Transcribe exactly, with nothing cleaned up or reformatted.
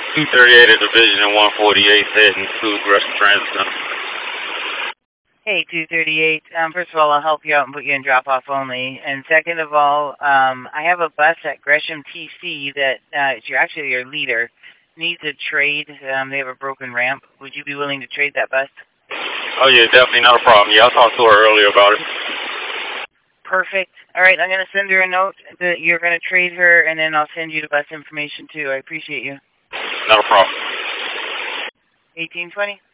two thirty-eight at Division and one forty-eight heading to Gresham Transit Center. Hey, two thirty-eight. Um, first of all, I'll help you out and put you in drop-off only. And second of all, um, I have a bus at Gresham T C that uh, it's your, actually your leader needs a trade. Um, they have a broken ramp. Would you be willing to trade that bus? Oh, yeah, definitely not a problem. Yeah, I talked to her earlier about it. Perfect. All right, I'm going to send her a note that you're going to trade her, and then I'll send you the bus information, too. I appreciate you. Not a problem. eighteen twenty?